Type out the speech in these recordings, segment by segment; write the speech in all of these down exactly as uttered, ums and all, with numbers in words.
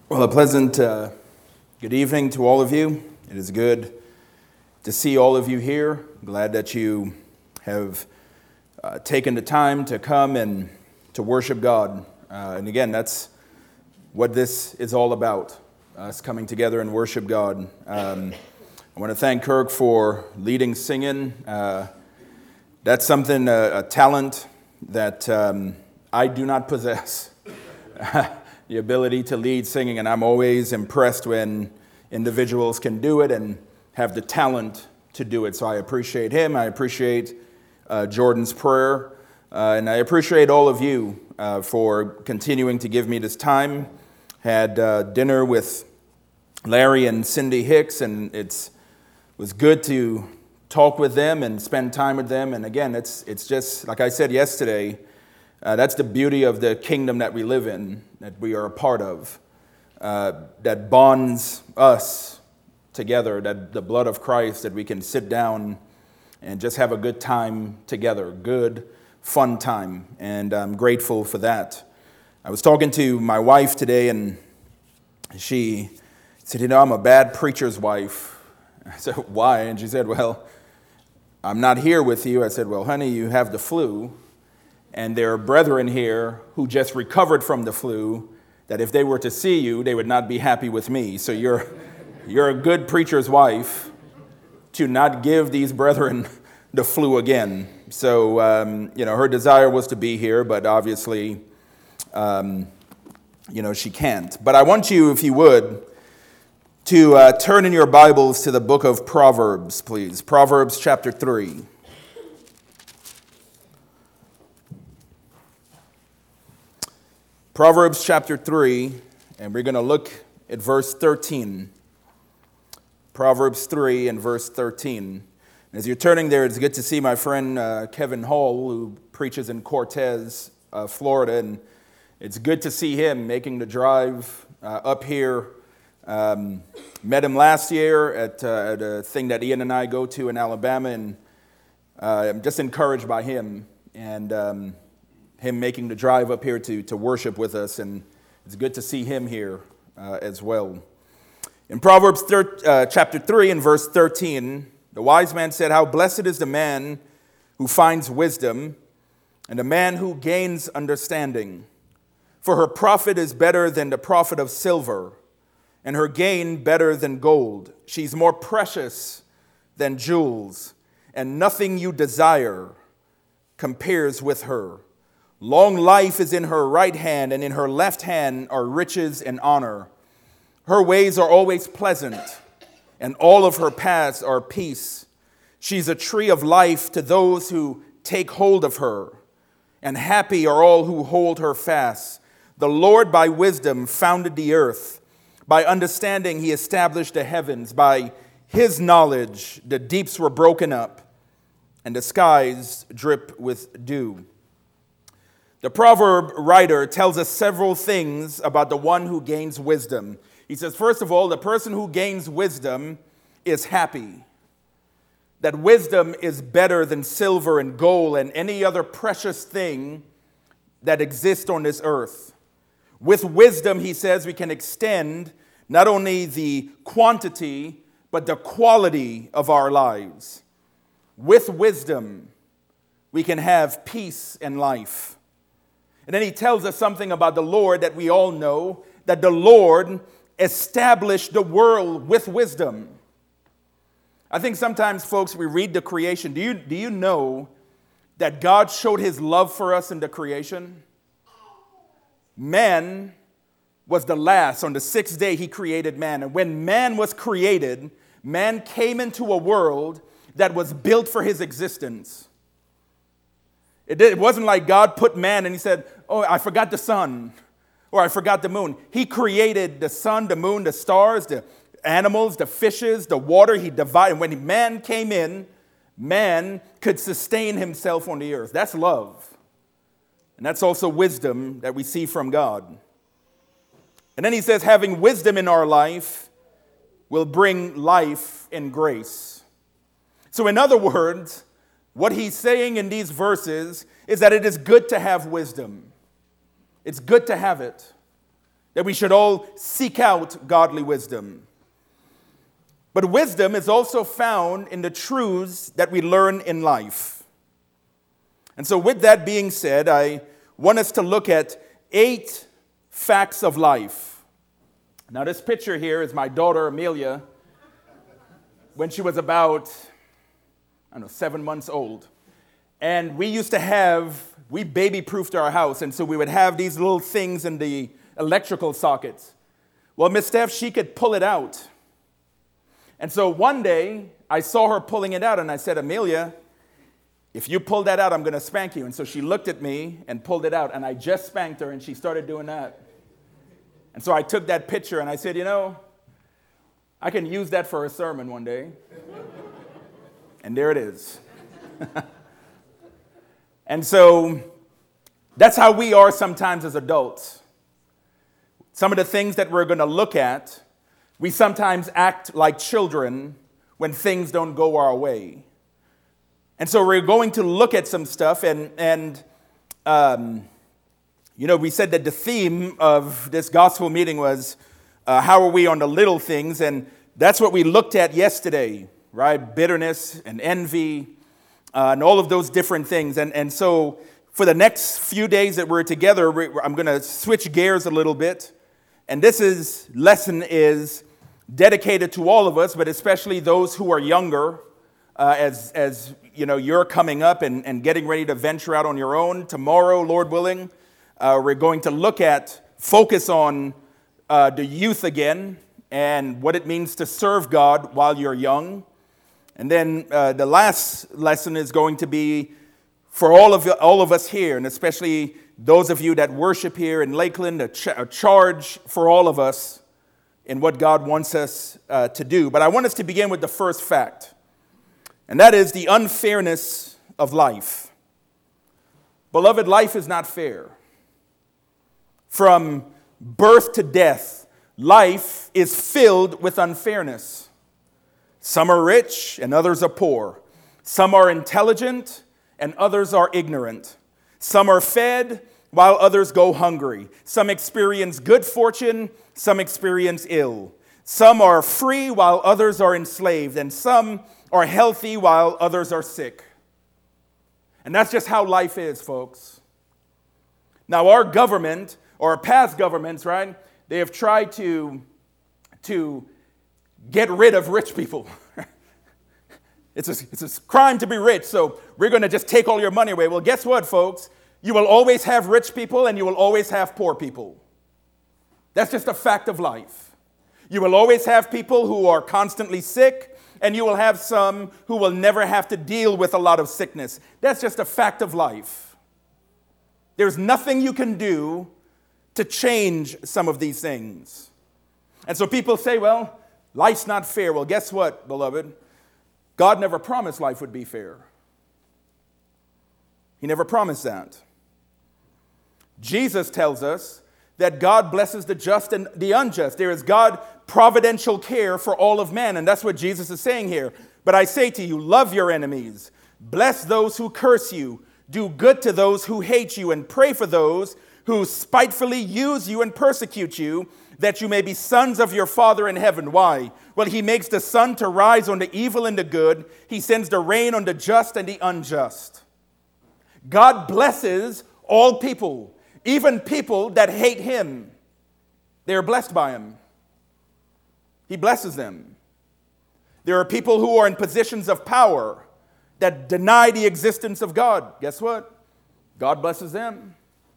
Well, a pleasant uh, good evening to all of you. It is good to see all of you here. Glad that you have uh, taken the time to come and to worship God. Uh, and again, that's what this is all about, us coming together and worship God. Um, I want to thank Kirk for leading singing. Uh, that's something, uh, a talent that um, I do not possess. The ability to lead singing, and I'm always impressed when individuals can do it and have the talent to do it. So I appreciate him. I appreciate uh, Jordan's prayer, uh, and I appreciate all of you uh, for continuing to give me this time. Had uh, dinner with Larry and Cindy Hicks, and it's was good to talk with them and spend time with them. And again, it's it's just like I said yesterday. Uh, that's the beauty of the kingdom that we live in, that we are a part of, uh, that bonds us together, that the blood of Christ, that we can sit down and just have a good time together, good, fun time, and I'm grateful for that. I was talking to my wife today, and she said, you know, I'm a bad preacher's wife. I said, why? And she said, well, I'm not here with you. I said, well, honey, you have the flu. And there are brethren here who just recovered from the flu, that if they were to see you, they would not be happy with me. So you're you're a good preacher's wife to not give these brethren the flu again. So, um, you know, her desire was to be here, but obviously, um, you know, she can't. But I want you, if you would, to uh, turn in your Bibles to the book of Proverbs, please. Proverbs chapter three. Proverbs chapter three, and we're going to look at verse thirteen. Proverbs three and verse thirteen. As you're turning there, it's good to see my friend uh, Kevin Hall, who preaches in Cortez, uh, Florida, and it's good to see him making the drive uh, up here. Um, met him last year at, uh, at a thing that Ian and I go to in Alabama, and uh, I'm just encouraged by him. And um, him making the drive up here to, to worship with us, and it's good to see him here uh, as well. In Proverbs thir- uh, chapter three and verse thirteen, the wise man said, how blessed is the man who finds wisdom, and the man who gains understanding. For her profit is better than the profit of silver, and her gain better than gold. She's more precious than jewels, and nothing you desire compares with her. Long life is in her right hand, and in her left hand are riches and honor. Her ways are always pleasant, and all of her paths are peace. She's a tree of life to those who take hold of her, and happy are all who hold her fast. The Lord by wisdom founded the earth. By understanding he established the heavens. By his knowledge the deeps were broken up, and the skies drip with dew. The proverb writer tells us several things about the one who gains wisdom. He says, first of all, the person who gains wisdom is happy. That wisdom is better than silver and gold and any other precious thing that exists on this earth. With wisdom, he says, we can extend not only the quantity, but the quality of our lives. With wisdom, we can have peace in life. And then he tells us something about the Lord that we all know, that the Lord established the world with wisdom. I think sometimes, folks, we read the creation. Do you, do you know that God showed his love for us in the creation? Man was the last. On the sixth day, he created man. And when man was created, man came into a world that was built for his existence. It, did, it wasn't like God put man and he said, oh, I forgot the sun, or I forgot the moon. He created the sun, the moon, the stars, the animals, the fishes, the water. He divided. When man came in, man could sustain himself on the earth. That's love. And that's also wisdom that we see from God. And then he says, having wisdom in our life will bring life and grace. So in other words, what he's saying in these verses is that it is good to have wisdom. It's good to have it. that we should all seek out godly wisdom. But wisdom is also found in the truths that we learn in life. And so with that being said, I want us to look at eight facts of life. Now this picture here is my daughter Amelia when she was about, I don't know, seven months old. And we used to have, we baby-proofed our house, and so we would have these little things in the electrical sockets. Well, Miss Steph, she could pull it out. And so one day, I saw her pulling it out, and I said, Amelia, if you pull that out, I'm going to spank you. And so she looked at me and pulled it out, and I just spanked her, and she started doing that. And so I took that picture, and I said, you know, I can use that for a sermon one day. And there it is. And so that's how we are sometimes as adults. Some of the things that we're going to look at, we sometimes act like children when things don't go our way. And so we're going to look at some stuff, and, and um, you know, we said that the theme of this gospel meeting was, uh, how are we on the little things? And that's what we looked at yesterday, right? Bitterness and envy, uh, and all of those different things. And, and so for the next few days that we're together, we're, I'm going to switch gears a little bit. And this is lesson is dedicated to all of us, but especially those who are younger, uh, as, as you know, you're coming up and, and getting ready to venture out on your own. Tomorrow, Lord willing, uh, we're going to look at, focus on uh, the youth again and what it means to serve God while you're young. And then uh, the last lesson is going to be for all of all of us here, and especially those of you that worship here in Lakeland, a, ch- a charge for all of us in what God wants us uh, to do. But I want us to begin with the first fact, and that is the unfairness of life. Beloved, life is not fair. From birth to death, life is filled with unfairness. Some are rich and others are poor. Some are intelligent and others are ignorant. Some are fed while others go hungry. Some experience good fortune, some experience ill. Some are free while others are enslaved, and some are healthy while others are sick. And that's just how life is, folks. Now, our government, or past governments, right, they have tried to, to get rid of rich people. It's a, it's a crime to be rich, so we're going to just take all your money away. Well, guess what, folks? You will always have rich people and you will always have poor people. That's just a fact of life. You will always have people who are constantly sick, and you will have some who will never have to deal with a lot of sickness. That's just a fact of life. There's nothing you can do to change some of these things. And so people say, well, life's not fair. Well, guess what, beloved? God never promised life would be fair. He never promised that. Jesus tells us that God blesses the just and the unjust. There is God providential care for all of man, and that's what Jesus is saying here. But I say to you, love your enemies, bless those who curse you, do good to those who hate you, and pray for those who spitefully use you and persecute you, that you may be sons of your Father in heaven. Why? Well, he makes the sun to rise on the evil and the good. He sends the rain on the just and the unjust. God blesses all people, even people that hate him. They are blessed by him. He blesses them. There are people who are in positions of power that deny the existence of God. Guess what? God blesses them.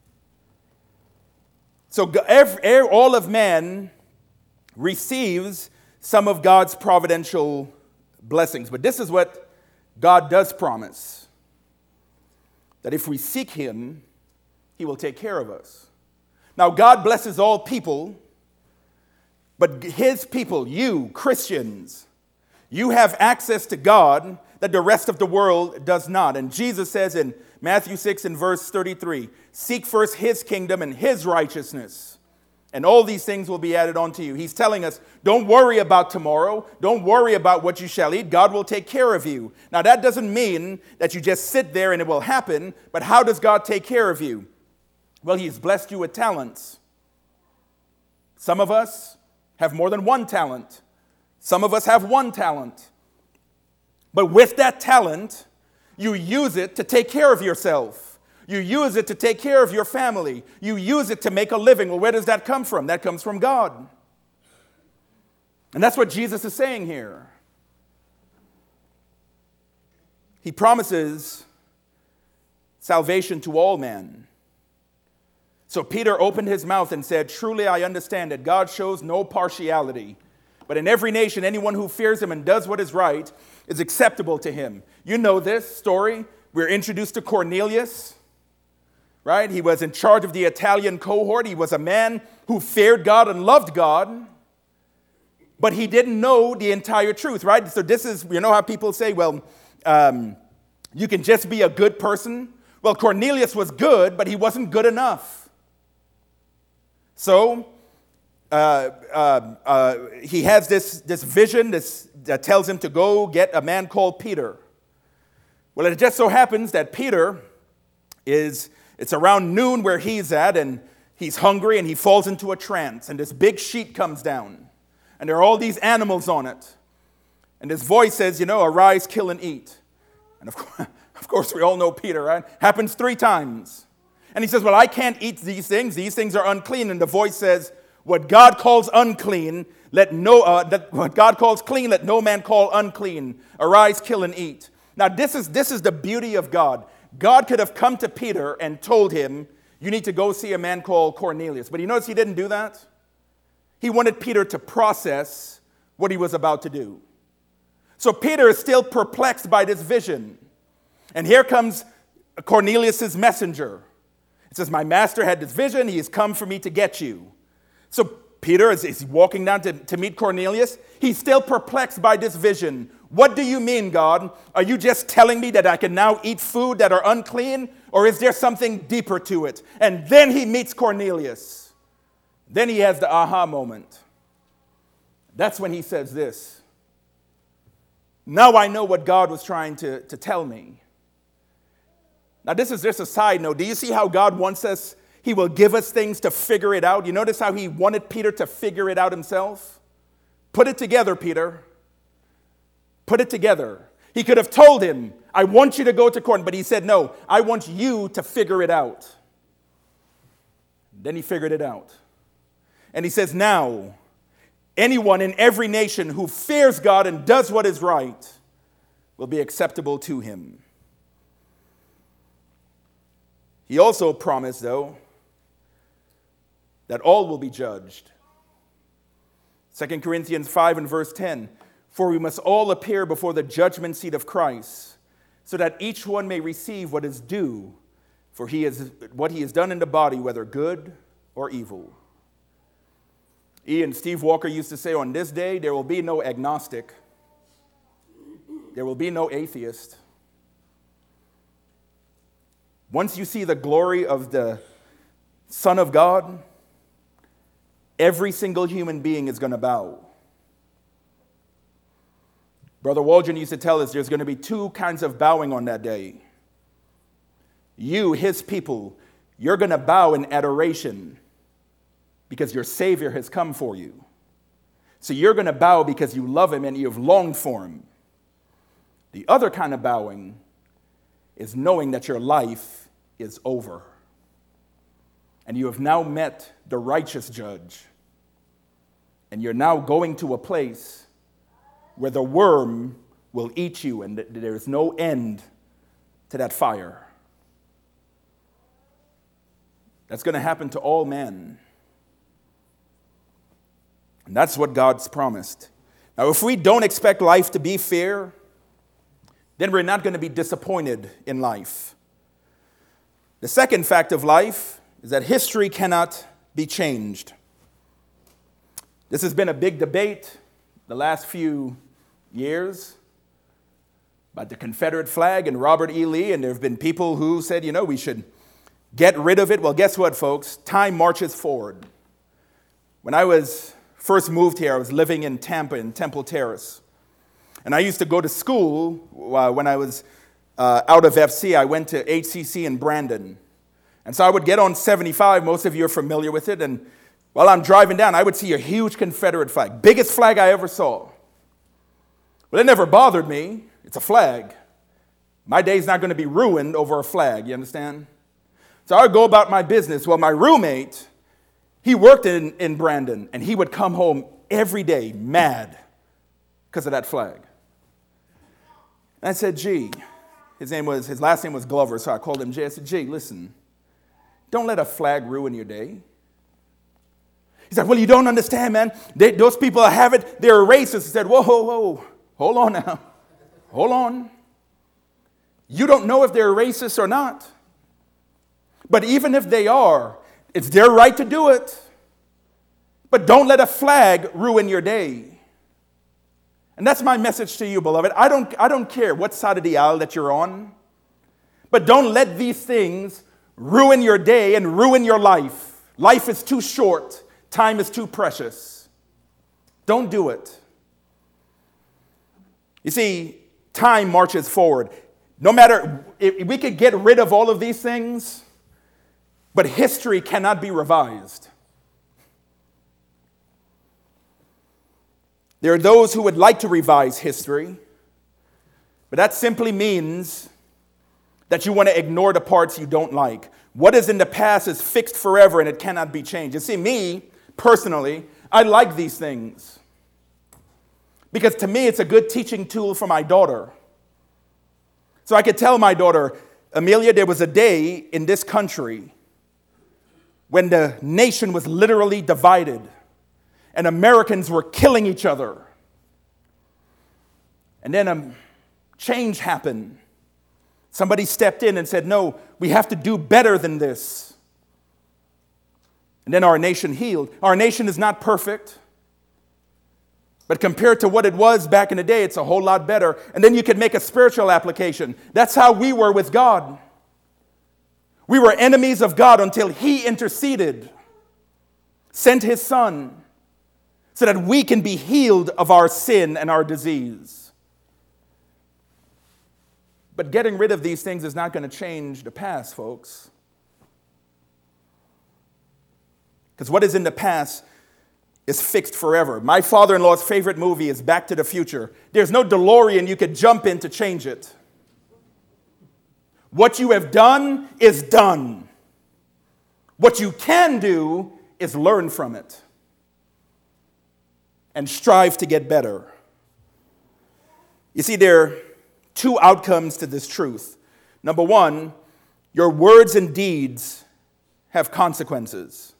So every, all of man receives some of God's providential blessings. But this is what God does promise. That if we seek him, he will take care of us. Now, God blesses all people, but his people, you, Christians, you have access to God that the rest of the world does not. And Jesus says in Matthew six and verse thirty-three, seek first his kingdom and his righteousness, and all these things will be added onto you. He's telling us, don't worry about tomorrow. Don't worry about what you shall eat. God will take care of you. Now, that doesn't mean that you just sit there and it will happen, but how does God take care of you? Well, he's blessed you with talents. Some of us have more than one talent. Some of us have one talent. But with that talent, you use it to take care of yourself. You use it to take care of your family. You use it to make a living. Well, where does that come from? That comes from God. And that's what Jesus is saying here. He promises salvation to all men. So Peter opened his mouth and said, "Truly I understand that God shows no partiality, but in every nation anyone who fears him and does what is right is acceptable to him." You know this story. We're introduced to Cornelius, right? He was in charge of the Italian cohort. He was a man who feared God and loved God, but he didn't know the entire truth, right? So this is, you know how people say, well, um, you can just be a good person. Well, Cornelius was good, but he wasn't good enough. So uh, uh, uh, he has this, this vision this, that tells him to go get a man called Peter. Well, it just so happens that Peter is, it's around noon where he's at, and he's hungry, and he falls into a trance, and this big sheet comes down, and there are all these animals on it. And this voice says, you know, arise, kill, and eat. And of course, of course we all know Peter, right? Happens three times. And he says, well, I can't eat these things. These things are unclean. And the voice says, what God calls unclean, let no, uh, that what God calls clean, let no man call unclean. Arise, kill, and eat. Now, this is, this is the beauty of God. God could have come to Peter and told him, you need to go see a man called Cornelius. But you notice he didn't do that? He wanted Peter to process what he was about to do. So Peter is still perplexed by this vision. And here comes Cornelius' messenger. It says, my master had this vision. He has come for me to get you. So Peter is, is walking down to, to meet Cornelius. He's still perplexed by this vision. What do you mean, God? Are you just telling me that I can now eat food that are unclean? Or is there something deeper to it? And then he meets Cornelius. Then he has the aha moment. That's when he says this. Now I know what God was trying to, to tell me. Now, this is just a side note. Do you see how God wants us? He will give us things to figure it out. You notice how he wanted Peter to figure it out himself? Put it together, Peter. Put it together. He could have told him, I want you to go to court. But he said, no, I want you to figure it out. Then he figured it out. And he says, now, anyone in every nation who fears God and does what is right will be acceptable to him. He also promised, though, that all will be judged. Second Corinthians five and verse ten, for we must all appear before the judgment seat of Christ, so that each one may receive what is due for he is, what he has done in the body, whether good or evil. Ian Steve Walker used to say, on this day, there will be no agnostic. There will be no atheist. Once you see the glory of the Son of God, every single human being is going to bow. Brother Waldron used to tell us there's going to be two kinds of bowing on that day. You, his people, you're going to bow in adoration because your Savior has come for you. So you're going to bow because you love him and you've longed for him. The other kind of bowing is knowing that your life is over. And you have now met the righteous judge. And you're now going to a place where the worm will eat you and there is no end to that fire. That's going to happen to all men. And that's what God's promised. Now, if we don't expect life to be fair, then we're not going to be disappointed in life. The second fact of life is that history cannot be changed. This has been a big debate the last few years about the Confederate flag and Robert E. Lee, and there have been people who said, you know, we should get rid of it. Well, guess what, folks? Time marches forward. When I was first moved here, I was living in Tampa, in Temple Terrace. And I used to go to school uh, when I was uh, out of F C. I went to H C C in Brandon. And so I would get on seventy-five. Most of you are familiar with it. And While I'm driving down, I would see a huge Confederate flag, biggest flag I ever saw. Well, it never bothered me. It's a flag. My day's not going to be ruined over a flag, you understand? So I would go about my business. Well, my roommate, he worked in, in Brandon, and he would come home every day mad because of that flag. And I said, gee, his name was, his last name was Glover, so I called him Jay. I said, gee, listen, don't let a flag ruin your day. He's like, well, you don't understand, man. They, those people that have it, they're racist. I said, whoa, whoa, whoa, hold on now. Hold on. You don't know if they're racist or not. But even if they are, it's their right to do it. But don't let a flag ruin your day. And that's my message to you, beloved. I don't, I don't care what side of the aisle that you're on. But don't let these things ruin your day and ruin your life. Life is too short. Time is too precious. Don't do it. You see, time marches forward. No matter, if we could get rid of all of these things, but history cannot be revised. There are those who would like to revise history, but that simply means that you want to ignore the parts you don't like. What is in the past is fixed forever and it cannot be changed. You see, me, personally, I like these things because to me it's a good teaching tool for my daughter. So I could tell my daughter, Amelia, there was a day in this country when the nation was literally divided and Americans were killing each other. And then a change happened. Somebody stepped in and said, no, we have to do better than this. And then our nation healed. Our nation is not perfect. But compared to what it was back in the day, it's a whole lot better. And then you can make a spiritual application. That's how we were with God. We were enemies of God until He interceded, sent His Son, so that we can be healed of our sin and our disease. But getting rid of these things is not going to change the past, folks. Because what is in the past is fixed forever. My father-in-law's favorite movie is Back to the Future. There's no DeLorean you could jump in to change it. What you have done is done. What you can do is learn from it and strive to get better. You see, there are two outcomes to this truth. Number one, your words and deeds have consequences.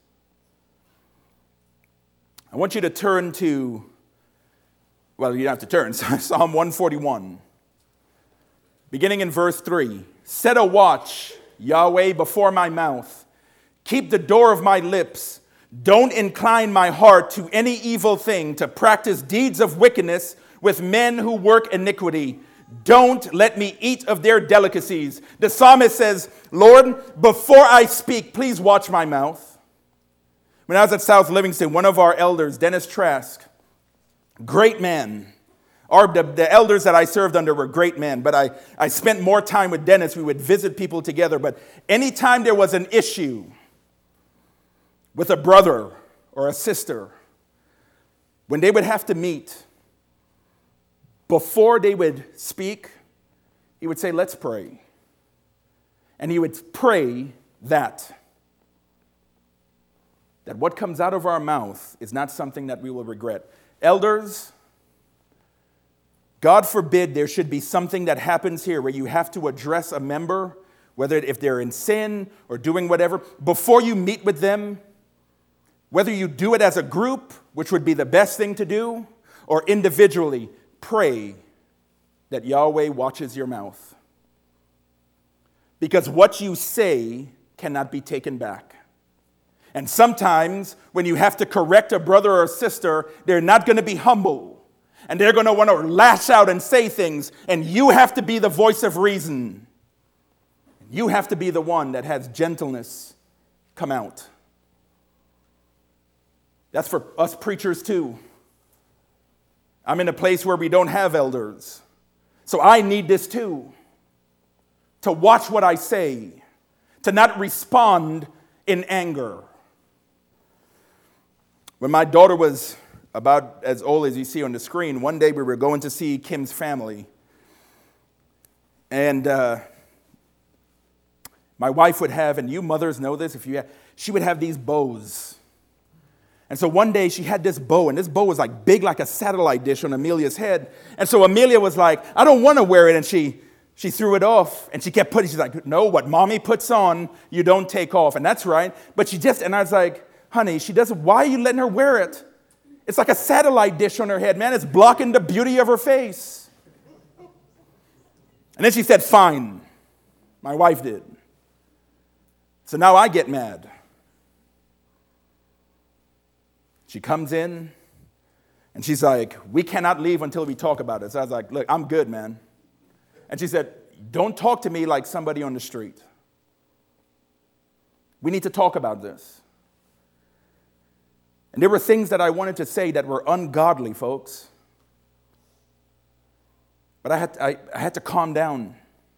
I want you to turn to, well, you don't have to turn, Psalm one forty-one. Beginning in verse three. Set a watch, Yahweh, before my mouth. Keep the door of my lips. Don't incline my heart to any evil thing, to practice deeds of wickedness with men who work iniquity. Don't let me eat of their delicacies. The psalmist says, Lord, before I speak, please watch my mouth. When I was at South Livingston, one of our elders, Dennis Trask, great man. Our, the, the elders that I served under were great men, but I, I spent more time with Dennis. We would visit people together. But anytime there was an issue with a brother or a sister, when they would have to meet, before they would speak, he would say, let's pray. And he would pray that. That what comes out of our mouth is not something that we will regret. Elders, God forbid there should be something that happens here where you have to address a member, whether if they're in sin or doing whatever, before you meet with them, whether you do it as a group, which would be the best thing to do, or individually, pray that Yahweh watches your mouth. Because what you say cannot be taken back. And sometimes when you have to correct a brother or a sister, they're not going to be humble. And they're going to want to lash out and say things. And you have to be the voice of reason. You have to be the one that has gentleness come out. That's for us preachers too. I'm in a place where we don't have elders. So I need this too. To watch what I say. To not respond in anger. When my daughter was about as old as you see on the screen, one day we were going to see Kim's family. And uh, my wife would have, and you mothers know this, if you have, she would have these bows. And so one day she had this bow, and this bow was like big like a satellite dish on Amelia's head. And so Amelia was like, I don't want to wear it. And she she threw it off, and she kept putting, she's like, no, what mommy puts on, you don't take off. And that's right. But she just, and I was like, honey, she doesn't, why are you letting her wear it? It's like a satellite dish on her head, man. It's blocking the beauty of her face. And then she said, fine. My wife did. So now I get mad. She comes in, and she's like, we cannot leave until we talk about it. So I was like, look, I'm good, man. And she said, don't talk to me like somebody on the street. We need to talk about this. And there were things that I wanted to say that were ungodly, folks. But I had, I, I had to calm down.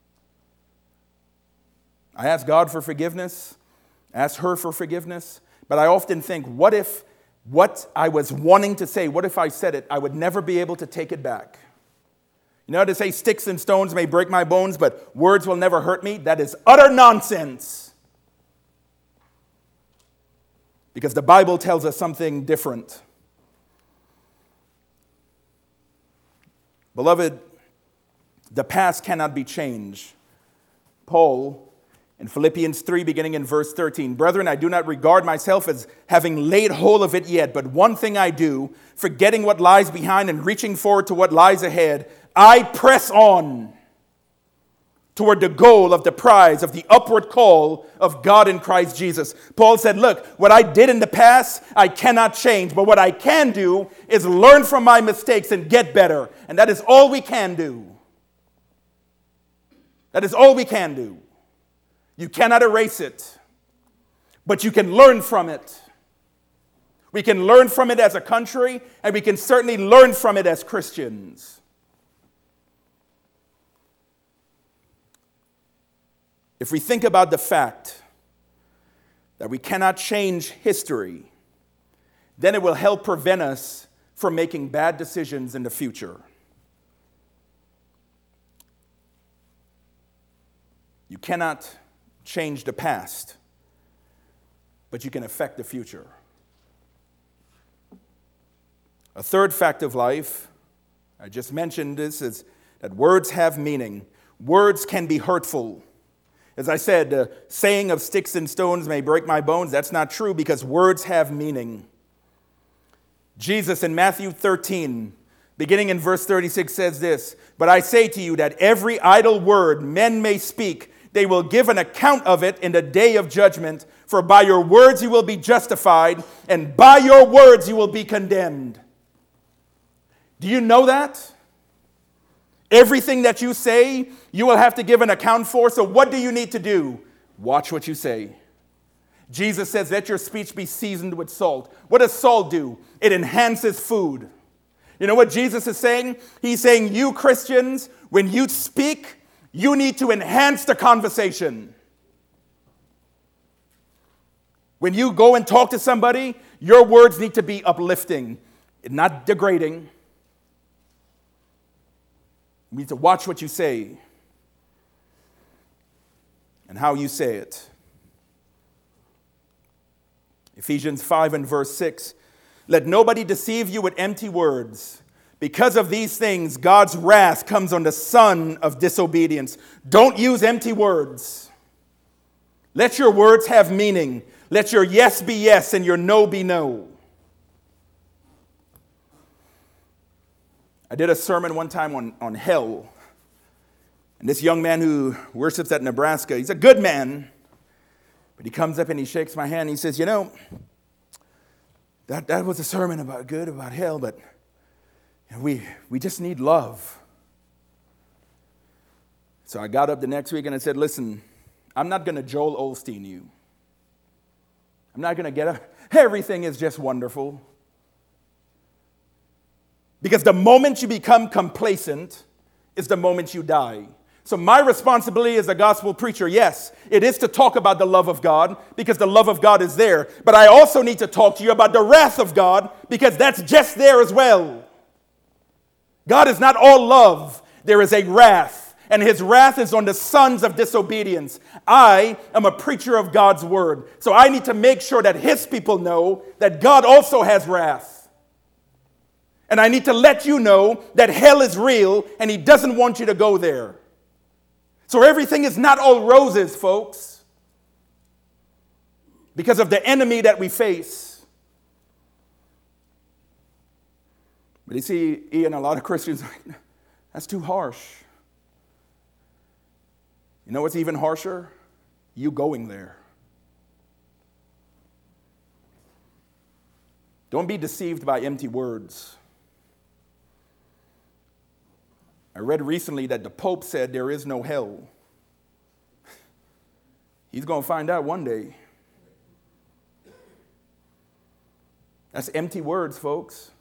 I asked God for forgiveness, asked her for forgiveness, but I often think, what if what I was wanting to say, what if I said it, I would never be able to take it back? You know, to say sticks and stones may break my bones, but words will never hurt me, that is utter nonsense. Because the Bible tells us something different. Beloved, the past cannot be changed. Paul, in Philippians three, beginning in verse thirteen, brethren, I do not regard myself as having laid hold of it yet, but one thing I do, forgetting what lies behind and reaching forward to what lies ahead, I press on toward the goal of the prize of the upward call of God in Christ Jesus. Paul said, look, what I did in the past, I cannot change, but what I can do is learn from my mistakes and get better. And that is all we can do. That is all we can do. You cannot erase it, but you can learn from it. We can learn from it as a country, and we can certainly learn from it as Christians. If we think about the fact that we cannot change history, then it will help prevent us from making bad decisions in the future. You cannot change the past, but you can affect the future. A third fact of life, I just mentioned this, is that words have meaning. Words can be hurtful. As I said, the saying of sticks and stones may break my bones. That's not true because words have meaning. Jesus in Matthew thirteen, beginning in verse thirty-six, says this, but I say to you that every idle word men may speak, they will give an account of it in the day of judgment. For by your words you will be justified, and by your words you will be condemned. Do you know that? Everything that you say, you will have to give an account for. So what do you need to do? Watch what you say. Jesus says, let your speech be seasoned with salt. What does salt do? It enhances food. You know what Jesus is saying? He's saying, you Christians, when you speak, you need to enhance the conversation. When you go and talk to somebody, your words need to be uplifting, not degrading. You need to watch what you say and how you say it. Ephesians five and verse six, let nobody deceive you with empty words. Because of these things, God's wrath comes on the son of disobedience. Don't use empty words. Let your words have meaning. Let your yes be yes and your no be no. I did a sermon one time on, on hell. And this young man who worships at Nebraska, he's a good man. But he comes up and he shakes my hand and he says, you know, that, that was a sermon about good, about hell, but we, we just need love. So I got up the next week and I said, listen, I'm not going to Joel Osteen you. I'm not going to get up. Everything is just wonderful. Because the moment you become complacent is the moment you die. So my responsibility as a gospel preacher, yes, it is to talk about the love of God because the love of God is there. But I also need to talk to you about the wrath of God because that's just there as well. God is not all love. There is a wrath, and his wrath is on the sons of disobedience. I am a preacher of God's word, so I need to make sure that his people know that God also has wrath. And I need to let you know that hell is real, and he doesn't want you to go there. So everything is not all roses, folks, because of the enemy that we face. But you see, Ian, a lot of Christians are like, that's too harsh. You know what's even harsher? You going there. Don't be deceived by empty words. I read recently that the Pope said there is no hell. He's going to find out one day. That's empty words, folks.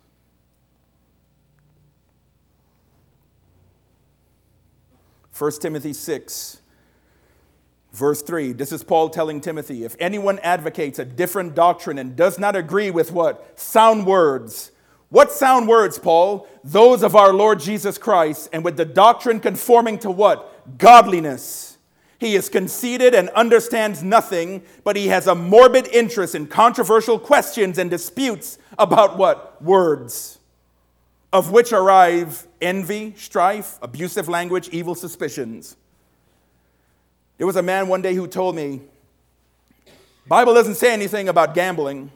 First Timothy six, verse three. This is Paul telling Timothy, if anyone advocates a different doctrine and does not agree with what? Sound words. What sound words, Paul? Those of our Lord Jesus Christ, and with the doctrine conforming to what? Godliness. He is conceited and understands nothing, but he has a morbid interest in controversial questions and disputes about what? Words, of which arise envy, strife, abusive language, evil suspicions. There was a man one day who told me, Bible doesn't say anything about gambling.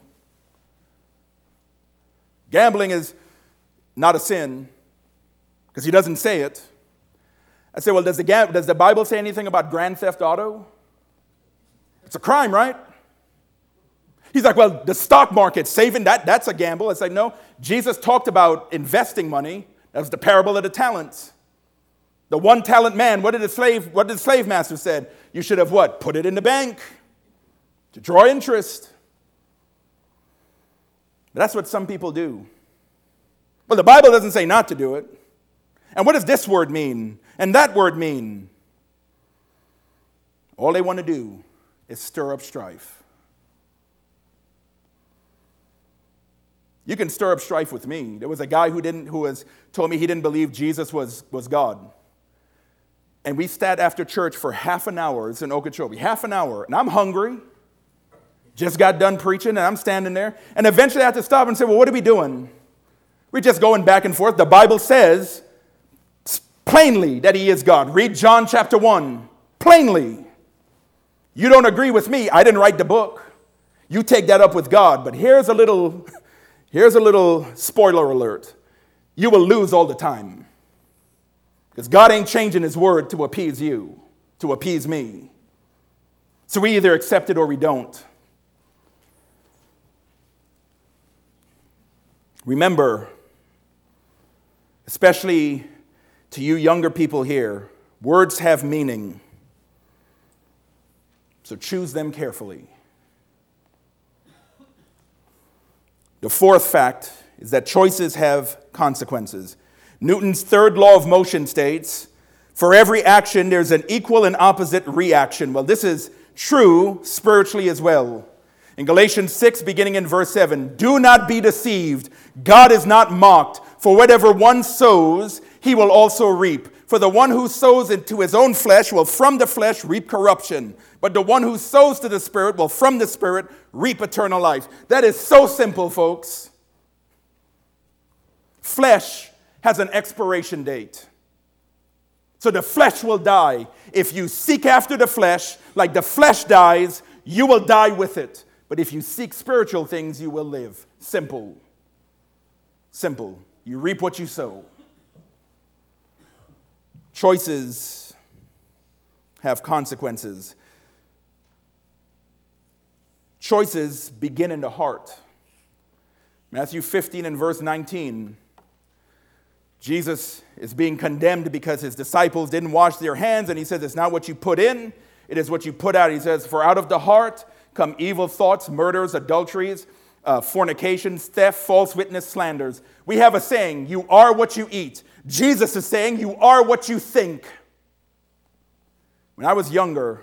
Gambling is not a sin because he doesn't say it. I said, well, does the, does the Bible say anything about grand theft auto? It's a crime, right? He's like, well, the stock market, saving, that, that's a gamble. I said, no, Jesus talked about investing money. That was the parable of the talents. The one talent man, what did the slave, what did the slave master said? You should have what? Put it in the bank to draw interest. But that's what some people do. But the Bible doesn't say not to do it. And what does this word mean? And that word mean? All they want to do is stir up strife. You can stir up strife with me. There was a guy who didn't, who was told me he didn't believe Jesus was, was God. And we sat after church for half an hour. It's in Okeechobee, half an hour. And I'm hungry. Just got done preaching, and I'm standing there. And eventually I had to stop and say, well, what are we doing? We're just going back and forth. The Bible says plainly that he is God. Read John chapter one. Plainly. You don't agree with me. I didn't write the book. You take that up with God. But here's a little, here's a little spoiler alert. You will lose all the time. Because God ain't changing his word to appease you, to appease me. So we either accept it or we don't. Remember, especially to you younger people here, words have meaning. So choose them carefully. The fourth fact is that choices have consequences. Newton's third law of motion states, for every action there's an equal and opposite reaction. Well, this is true spiritually as well. In Galatians six, beginning in verse seven, do not be deceived. God is not mocked. For whatever one sows, he will also reap. For the one who sows into his own flesh will from the flesh reap corruption. But the one who sows to the Spirit will from the Spirit reap eternal life. That is so simple, folks. Flesh has an expiration date. So the flesh will die. If you seek after the flesh, like the flesh dies, you will die with it. But if you seek spiritual things, you will live. Simple. Simple. You reap what you sow. Choices have consequences. Choices begin in the heart. Matthew fifteen and verse nineteen. Jesus is being condemned because his disciples didn't wash their hands, and he says, it's not what you put in, it is what you put out. He says, for out of the heart come evil thoughts, murders, adulteries, uh, fornications, theft, false witness, slanders. We have a saying, you are what you eat. Jesus is saying, you are what you think. When I was younger,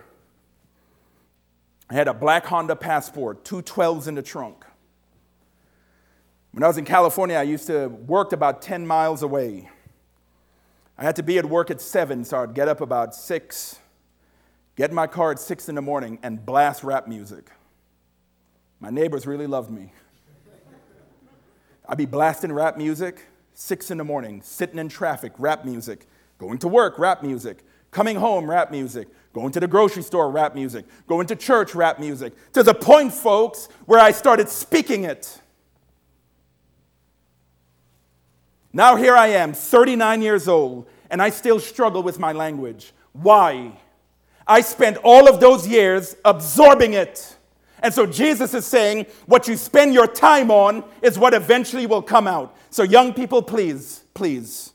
I had a black Honda Passport, two twelves in the trunk. When I was in California, I used to work about ten miles away. I had to be at work at seven, so I'd get up about six, get in my car at six in the morning, and blast rap music. My neighbors really loved me. I'd be blasting rap music, six in the morning, sitting in traffic, rap music, going to work, rap music, coming home, rap music, going to the grocery store, rap music, going to church, rap music, to the point, folks, where I started speaking it. Now here I am, thirty-nine years old, and I still struggle with my language. Why? I spent all of those years absorbing it. And so Jesus is saying, what you spend your time on is what eventually will come out. So young people, please, please,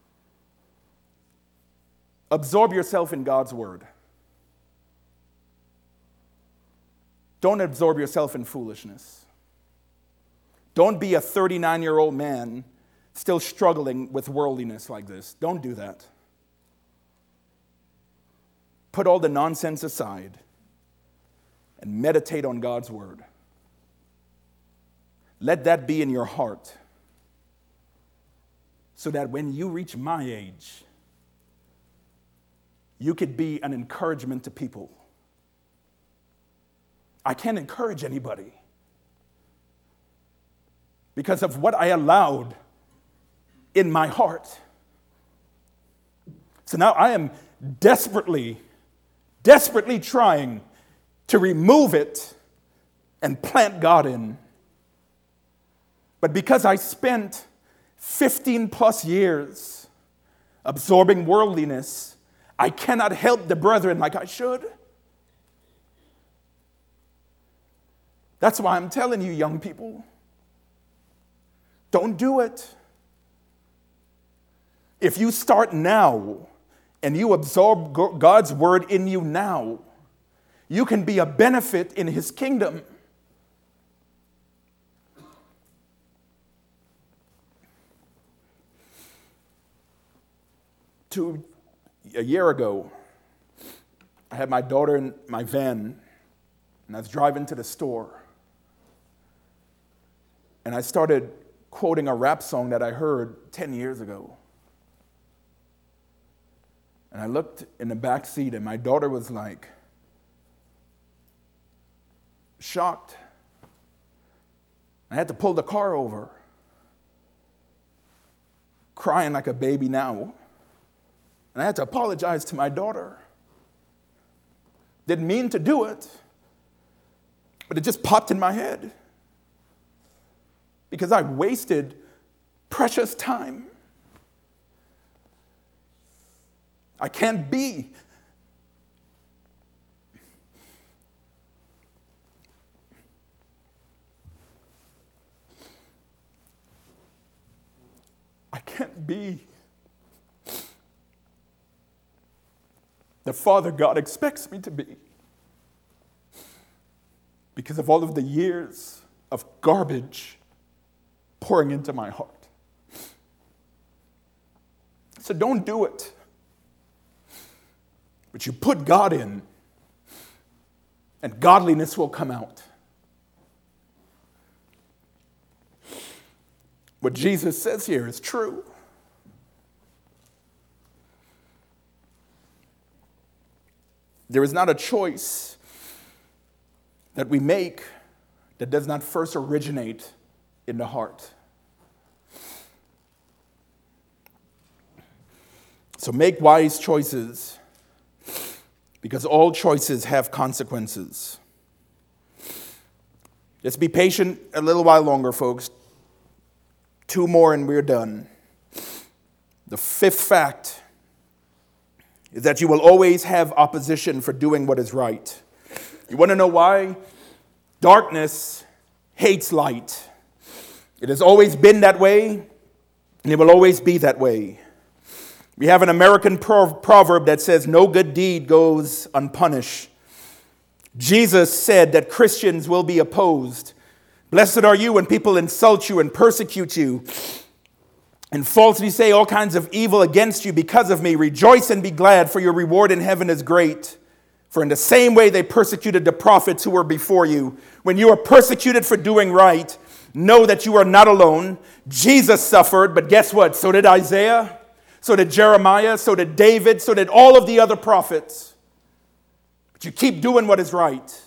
absorb yourself in God's word. Don't absorb yourself in foolishness. Don't be a thirty-nine-year-old man still struggling with worldliness like this. Don't do that. Put all the nonsense aside and meditate on God's word. Let that be in your heart so that when you reach my age, you could be an encouragement to people. I can't encourage anybody because of what I allowed in my heart. So now I am desperately, desperately trying to remove it and plant God in. But because I spent fifteen plus years absorbing worldliness, I cannot help the brethren like I should. That's why I'm telling you, young people, don't do it. If you start now and you absorb God's word in you now, you can be a benefit in his kingdom. Two, a year ago, I had my daughter in my van, and I was driving to the store. And I started quoting a rap song that I heard ten years ago. And I looked in the back seat, and my daughter was like, shocked. I had to pull the car over, crying like a baby now. And I had to apologize to my daughter. Didn't mean to do it, but it just popped in my head because I wasted precious time. I can't be I can't be the father God expects me to be because of all of the years of garbage pouring into my heart. So don't do it. But you put God in, and godliness will come out. What Jesus says here is true. There is not a choice that we make that does not first originate in the heart. So make wise choices, because all choices have consequences. Let's be patient a little while longer, folks. Two more and we're done. The fifth fact is that you will always have opposition for doing what is right. You want to know why? Darkness hates light. It has always been that way, and it will always be that way. We have an American proverb that says, no good deed goes unpunished. Jesus said that Christians will be opposed. Blessed are you when people insult you and persecute you and falsely say all kinds of evil against you because of me, rejoice and be glad, for your reward in heaven is great. For in the same way they persecuted the prophets who were before you. When you are persecuted for doing right, know that you are not alone. Jesus suffered, but guess what? So did Isaiah, so did Jeremiah, so did David, so did all of the other prophets. But you keep doing what is right.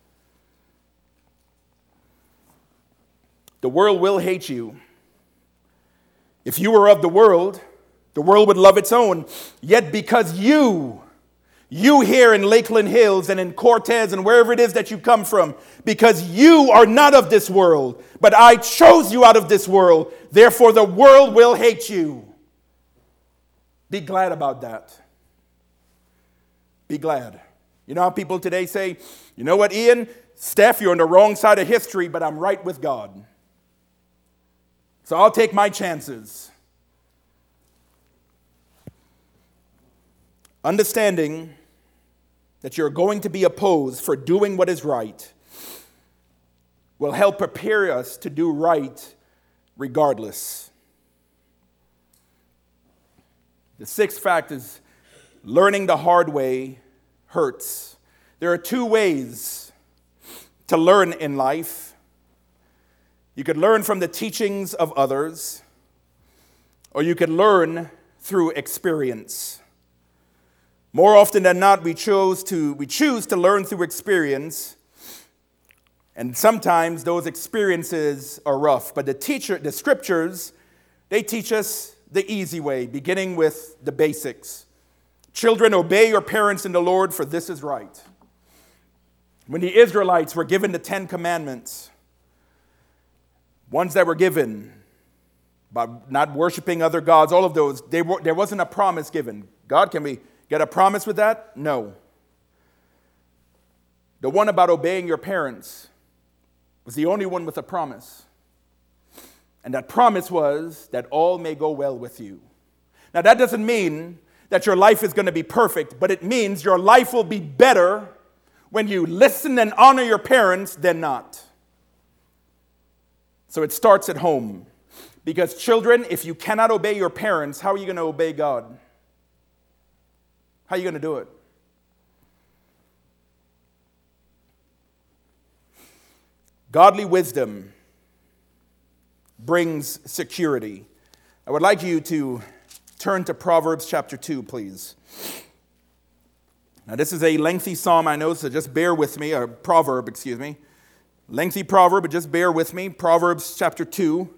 The world will hate you. If you were of the world, the world would love its own. Yet because you, you here in Lakeland Hills and in Cortez and wherever it is that you come from, because you are not of this world, but I chose you out of this world, therefore the world will hate you. Be glad about that. Be glad. You know how people today say, you know what, Ian? Steph, you're on the wrong side of history, but I'm right with God. So I'll take my chances. Understanding that you're going to be opposed for doing what is right will help prepare us to do right regardless. The sixth fact is learning the hard way hurts. There are two ways to learn in life. You could learn from the teachings of others, or you could learn through experience. More often than not, we chose to we choose to learn through experience, and sometimes those experiences are rough. But the teacher, the scriptures, they teach us the easy way, beginning with the basics. Children, obey your parents in the Lord, for this is right. When the Israelites were given the Ten Commandments, ones that were given by not worshiping other gods, all of those, they were, there wasn't a promise given. God, can we get a promise with that? No. The one about obeying your parents was the only one with a promise. And that promise was that all may go well with you. Now, that doesn't mean that your life is going to be perfect, but it means your life will be better when you listen and honor your parents than not. So it starts at home. Because children, if you cannot obey your parents, how are you going to obey God? How are you going to do it? Godly wisdom brings security. I would like you to turn to Proverbs chapter two, please. Now, this is a lengthy psalm, I know, so just bear with me, or proverb, excuse me. Lengthy proverb, but just bear with me. Proverbs chapter two.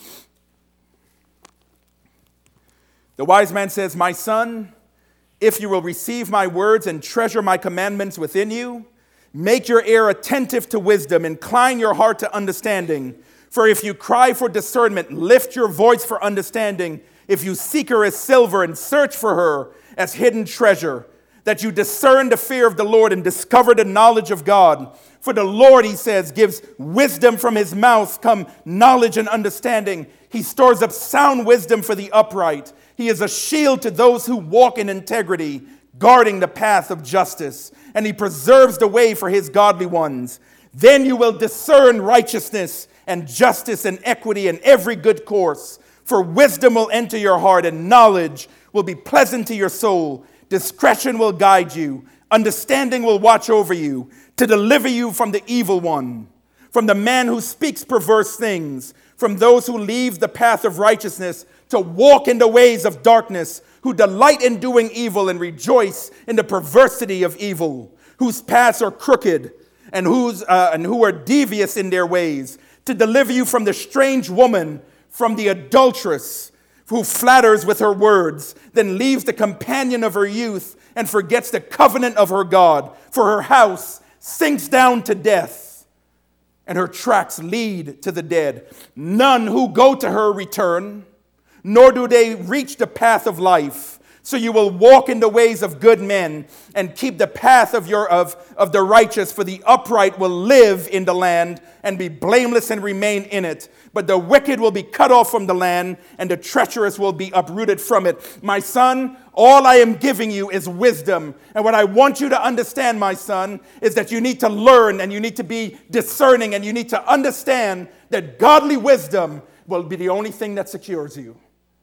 The wise man says, my son, if you will receive my words and treasure my commandments within you, make your ear attentive to wisdom, incline your heart to understanding. For if you cry for discernment, lift your voice for understanding. If you seek her as silver and search for her as hidden treasure, that you discern the fear of the Lord and discover the knowledge of God. For the Lord, he says, gives wisdom from his mouth, come knowledge and understanding. He stores up sound wisdom for the upright. He is a shield to those who walk in integrity, guarding the path of justice. And he preserves the way for his godly ones. Then you will discern righteousness and justice and equity in every good course. For wisdom will enter your heart and knowledge will be pleasant to your soul. Discretion will guide you. Understanding will watch over you to deliver you from the evil one, from the man who speaks perverse things, from those who leave the path of righteousness to walk in the ways of darkness, who delight in doing evil and rejoice in the perversity of evil, whose paths are crooked and, whose, uh, and who are devious in their ways, to deliver you from the strange woman, from the adulteress, who flatters with her words, then leaves the companion of her youth and forgets the covenant of her God. For her house sinks down to death, and her tracks lead to the dead. None who go to her return, nor do they reach the path of life. So you will walk in the ways of good men and keep the path of, your, of, of the righteous, for the upright will live in the land and be blameless and remain in it. But the wicked will be cut off from the land, and the treacherous will be uprooted from it. My son, all I am giving you is wisdom. And what I want you to understand, my son, is that you need to learn and you need to be discerning and you need to understand that godly wisdom will be the only thing that secures you.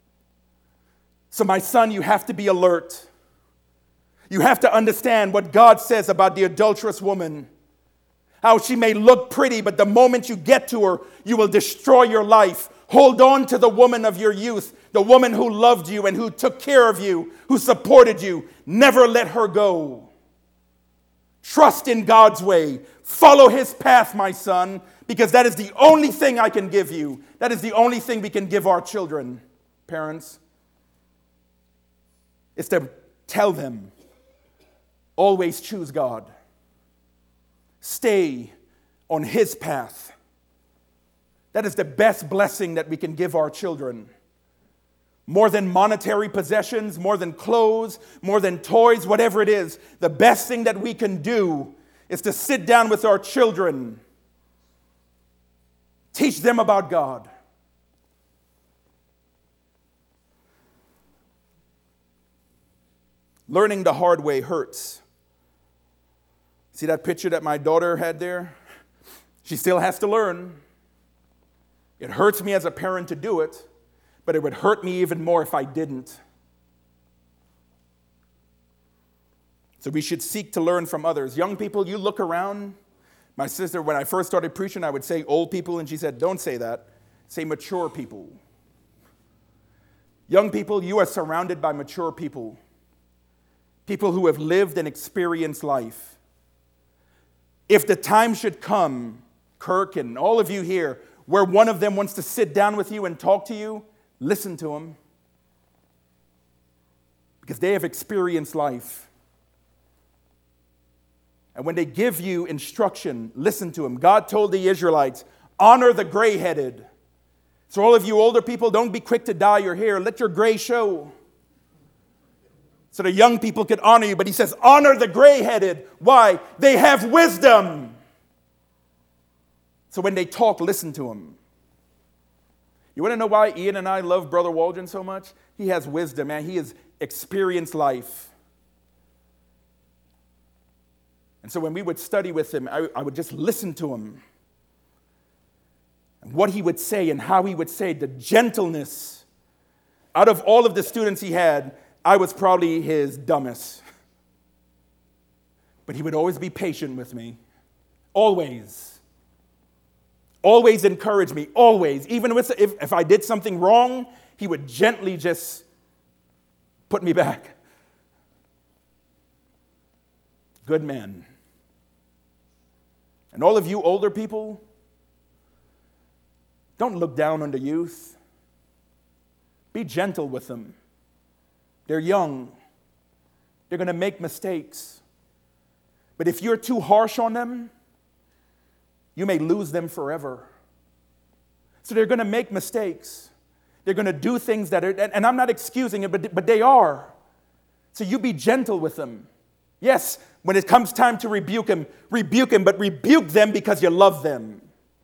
So my son, you have to be alert. You have to understand what God says about the adulterous woman. How she may look pretty, but the moment you get to her, you will destroy your life. Hold on to the woman of your youth, the woman who loved you and who took care of you, who supported you. Never let her go. Trust in God's way. Follow his path, my son, because that is the only thing I can give you. That is the only thing we can give our children, parents. Is to tell them, always choose God. Stay on his path. That is the best blessing that we can give our children. More than monetary possessions, more than clothes, more than toys, whatever it is, the best thing that we can do is to sit down with our children, teach them about God. Learning the hard way hurts. See that picture that my daughter had there? She still has to learn. It hurts me as a parent to do it, but it would hurt me even more if I didn't. So we should seek to learn from others. Young people, you look around. My sister, when I first started preaching, I would say old people, and she said, don't say that. Say mature people. Young people, you are surrounded by mature people. People who have lived and experienced life. If the time should come, Kirk and all of you here, where one of them wants to sit down with you and talk to you, listen to them. Because they have experienced life. And when they give you instruction, listen to them. God told the Israelites, honor the gray-headed. So all of you older people, don't be quick to dye your hair. Let your gray show. So the young people could honor you. But he says, honor the gray-headed. Why? They have wisdom. So when they talk, listen to them. You want to know why Ian and I love Brother Waldron so much? He has wisdom, man. He has experienced life. And so when we would study with him, I, I would just listen to him. And what he would say and how he would say, the gentleness. Out of all of the students he had, I was probably his dumbest. But he would always be patient with me. Always. Always encourage me. Always. Even if, if I did something wrong, he would gently just put me back. Good man. And all of you older people, don't look down on the youth. Be gentle with them. They're young. They're going to make mistakes. But if you're too harsh on them, you may lose them forever. So they're going to make mistakes. They're going to do things that are, and I'm not excusing it, but, but they are. So you be gentle with them. Yes, when it comes time to rebuke him, rebuke him, but rebuke them because you love them.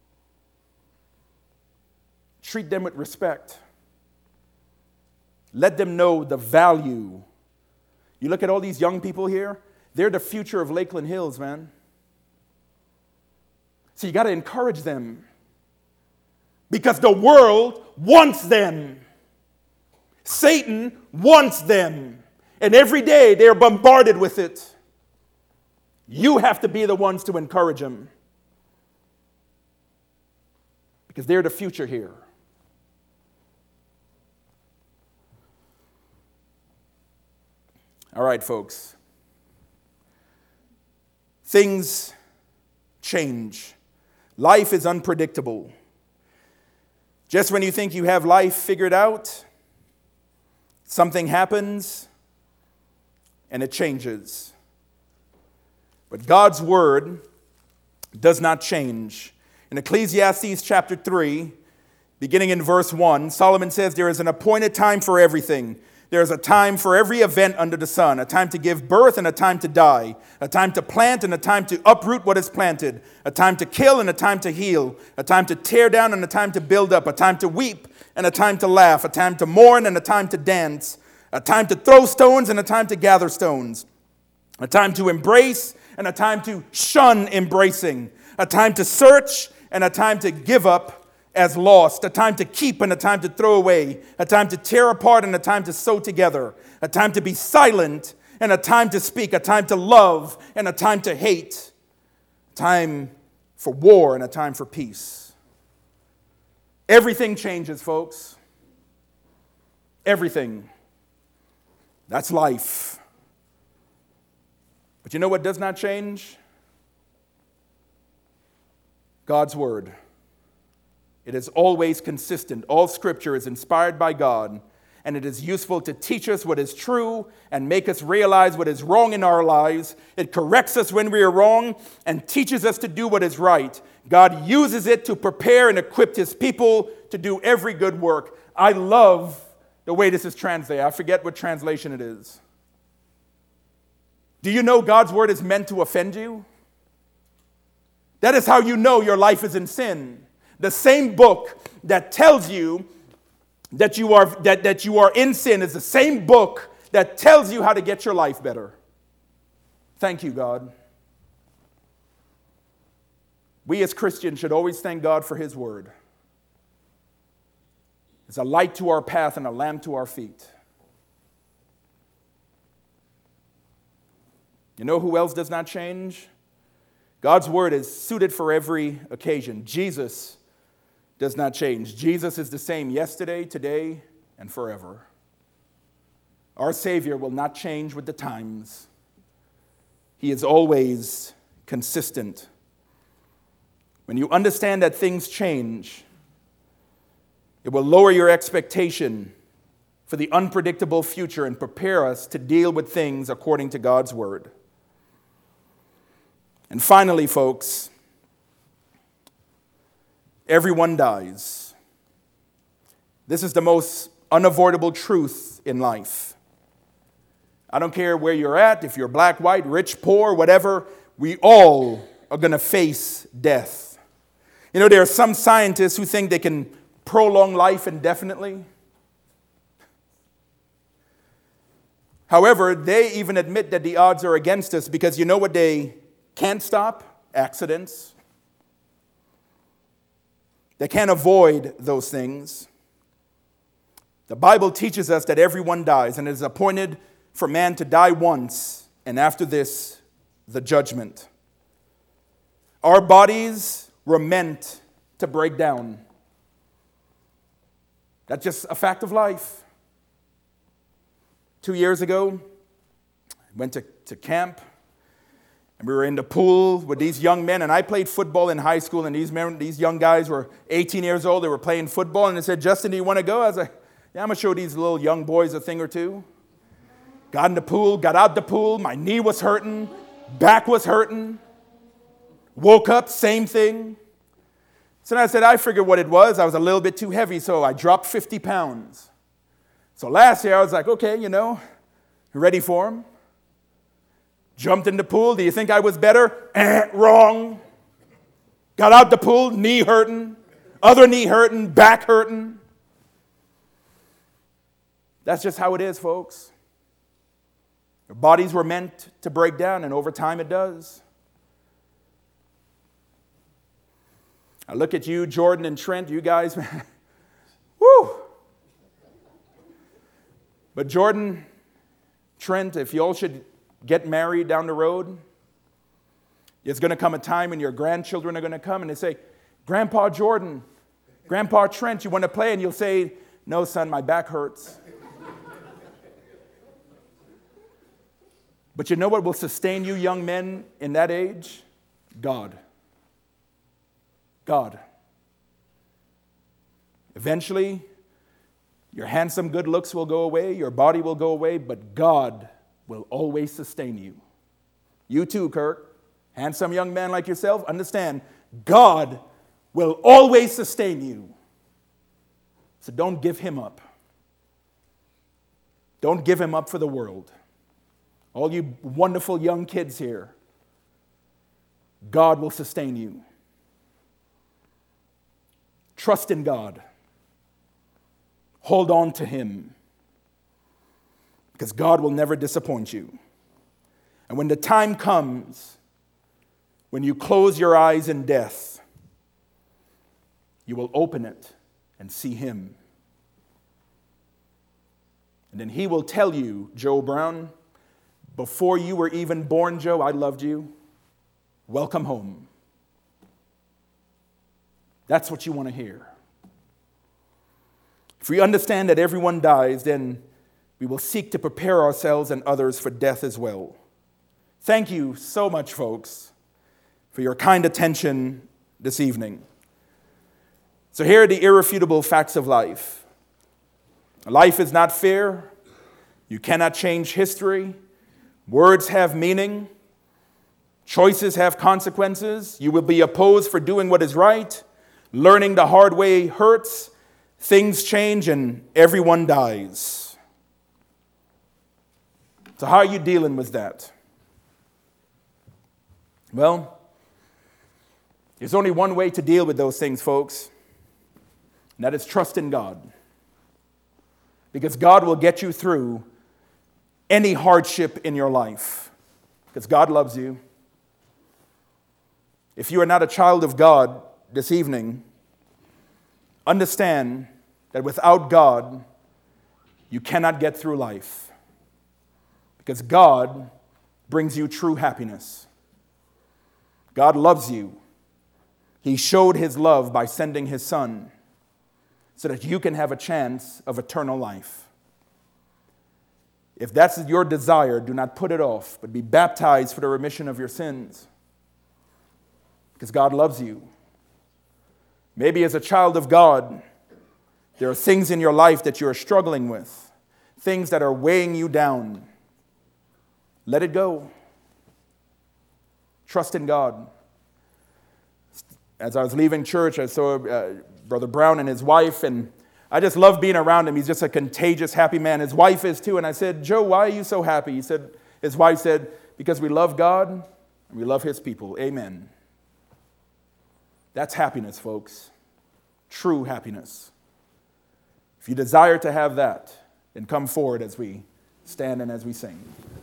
Treat them with respect. Let them know the value. You look at all these young people here, they're the future of Lakeland Hills, man. So you got to encourage them. Because the world wants them. Satan wants them. And every day they're bombarded with it. You have to be the ones to encourage them. Because they're the future here. All right, folks. Things change. Life is unpredictable. Just when you think you have life figured out, something happens and it changes. But God's word does not change. In Ecclesiastes chapter three, beginning in verse one, Solomon says, there is an appointed time for everything. There is a time for every event under the sun, a time to give birth and a time to die, a time to plant and a time to uproot what is planted, a time to kill and a time to heal, a time to tear down and a time to build up, a time to weep and a time to laugh, a time to mourn and a time to dance, a time to throw stones and a time to gather stones, a time to embrace and a time to shun embracing, a time to search and a time to give up, as lost, a time to keep and a time to throw away, a time to tear apart and a time to sew together, a time to be silent and a time to speak, a time to love and a time to hate, a time for war and a time for peace. Everything changes, folks. Everything. That's life. But you know what does not change? God's word. It is always consistent. All scripture is inspired by God, and it is useful to teach us what is true and make us realize what is wrong in our lives. It corrects us when we are wrong and teaches us to do what is right. God uses it to prepare and equip his people to do every good work. I love the way this is translated. I forget what translation it is. Do you know God's word is meant to offend you? That is how you know your life is in sin. The same book that tells you that you are that, that you are in sin is the same book that tells you how to get your life better. Thank you, God. We as Christians should always thank God for his word. It's a light to our path and a lamp to our feet. You know who else does not change? God's word is suited for every occasion. Jesus does not change. Jesus is the same yesterday, today, and forever. Our Savior will not change with the times. He is always consistent. When you understand that things change, it will lower your expectation for the unpredictable future and prepare us to deal with things according to God's word. And finally, folks, everyone dies. This is the most unavoidable truth in life. I don't care where you're at, if you're black, white, rich, poor, whatever, we all are going to face death. You know, there are some scientists who think they can prolong life indefinitely. However, they even admit that the odds are against us because you know what they can't stop? Accidents. They can't avoid those things. The Bible teaches us that everyone dies, and it is appointed for man to die once, and after this, the judgment. Our bodies were meant to break down. That's just a fact of life. Two years ago, I went to, to camp. And we were in the pool with these young men, and I played football in high school, and these men, these young guys were eighteen years old. They were playing football, and they said, "Justin, do you want to go?" I was like, "Yeah, I'm going to show these little young boys a thing or two." Got in the pool, got out the pool. My knee was hurting, back was hurting. Woke up, same thing. So I said, I figured what it was. I was a little bit too heavy, so I dropped fifty pounds. So last year, I was like, okay, you know, ready for him. Jumped in the pool. Do you think I was better? Eh, wrong. Got out the pool, knee hurting, other knee hurting, back hurting. That's just how it is, folks. Our bodies were meant to break down, and over time it does. I look at you, Jordan and Trent, you guys, woo! But Jordan, Trent, if you all should get married down the road, there's going to come a time when your grandchildren are going to come and they say, "Grandpa Jordan, Grandpa Trent, you want to play?" And you'll say, "No, son, my back hurts." But you know what will sustain you young men in that age? God. God. Eventually, your handsome good looks will go away, your body will go away, but God will always sustain you. You too, Kirk, handsome young man like yourself, understand, God will always sustain you. So don't give him up. Don't give him up for the world. All you wonderful young kids here, God will sustain you. Trust in God. Hold on to him. Because God will never disappoint you. And when the time comes, when you close your eyes in death, you will open it and see him. And then he will tell you, Joe Brown, before you were even born, Joe, I loved you. Welcome home. That's what you want to hear. If we understand that everyone dies, then we will seek to prepare ourselves and others for death as well. Thank you so much, folks, for your kind attention this evening. So here are the irrefutable facts of life. Life is not fair. You cannot change history. Words have meaning. Choices have consequences. You will be opposed for doing what is right. Learning the hard way hurts. Things change and everyone dies. So how are you dealing with that? Well, there's only one way to deal with those things, folks, and that is trust in God. Because God will get you through any hardship in your life. Because God loves you. If you are not a child of God this evening, understand that without God, you cannot get through life. Because God brings you true happiness. God loves you. He showed his love by sending his son so that you can have a chance of eternal life. If that's your desire, do not put it off, but be baptized for the remission of your sins. Because God loves you. Maybe as a child of God, there are things in your life that you're struggling with, things that are weighing you down. Let it go. Trust in God. As I was leaving church, I saw uh, Brother Brown and his wife, and I just love being around him. He's just a contagious, happy man. His wife is too. And I said, Joe, why are you so happy? He said, his wife said, because we love God and we love his people. Amen. That's happiness, folks. True happiness. If you desire to have that, then come forward as we stand and as we sing.